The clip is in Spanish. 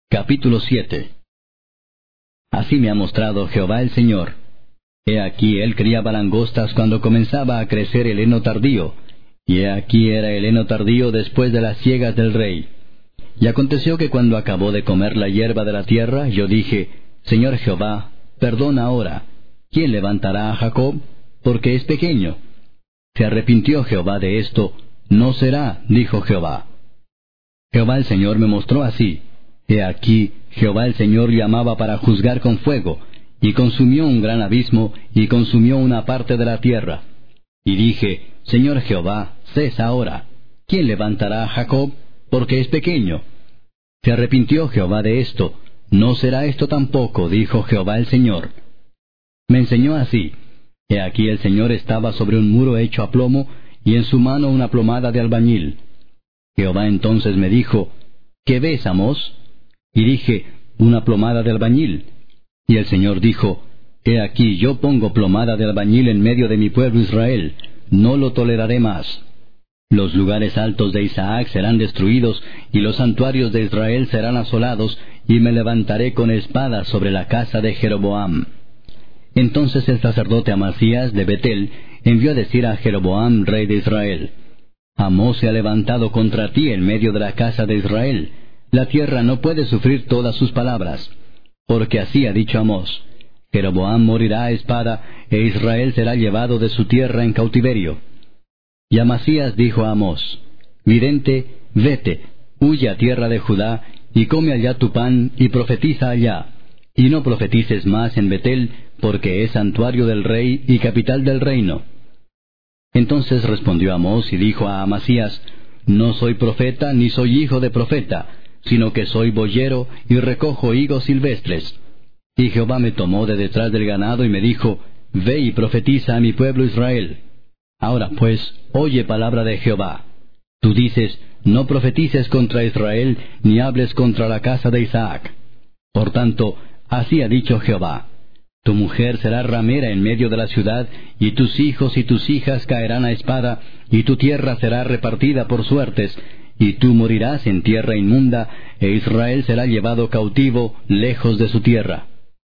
Capítulo 7. Así me ha mostrado Jehová el Señor. He aquí él criaba langostas cuando comenzaba a crecer el heno tardío, y he aquí era el heno tardío después de las siegas del rey. Y aconteció que cuando acabó de comer la hierba de la tierra, yo dije, Señor Jehová, perdona ahora. ¿Quién levantará a Jacob? Porque es pequeño. Se arrepintió Jehová de esto. No será, dijo Jehová. Jehová el Señor me mostró así. He aquí, Jehová el Señor llamaba para juzgar con fuego, y consumió un gran abismo, y consumió una parte de la tierra. Y dije, Señor Jehová, cesa ahora. ¿Quién levantará a Jacob? Porque es pequeño. Se arrepintió Jehová de esto. No será esto tampoco, dijo Jehová el Señor. Me enseñó así. He aquí el Señor estaba sobre un muro hecho a plomo, y en su mano una plomada de albañil. Jehová entonces me dijo, ¿qué ves, Amós? Y dije, una plomada de albañil. Y el Señor dijo, He aquí yo pongo plomada de albañil en medio de mi pueblo Israel, no lo toleraré más. Los lugares altos de Isaac serán destruidos, y los santuarios de Israel serán asolados, y me levantaré con espada sobre la casa de Jeroboam. Entonces el sacerdote Amasías de Betel envió a decir a Jeroboam, rey de Israel, Amós se ha levantado contra ti en medio de la casa de Israel. La tierra no puede sufrir todas sus palabras. Porque así ha dicho Amós, Jeroboam morirá a espada, e Israel será llevado de su tierra en cautiverio. Y Amasías dijo a Amós, Vidente, vete, huye a tierra de Judá, y come allá tu pan, y profetiza allá. Y no profetices más en Betel, porque es santuario del rey y capital del reino. Entonces respondió Amós y dijo a Amasías, No soy profeta, ni soy hijo de profeta, sino que soy boyero y recojo higos silvestres. Y Jehová me tomó de detrás del ganado y me dijo, Ve y profetiza a mi pueblo Israel. Ahora pues, oye palabra de Jehová. Tú dices, no profetices contra Israel, ni hables contra la casa de Isaac. Por tanto, así ha dicho Jehová, tu mujer será ramera en medio de la ciudad, y tus hijos y tus hijas caerán a espada, y tu tierra será repartida por suertes, y tú morirás en tierra inmunda, e Israel será llevado cautivo lejos de su tierra.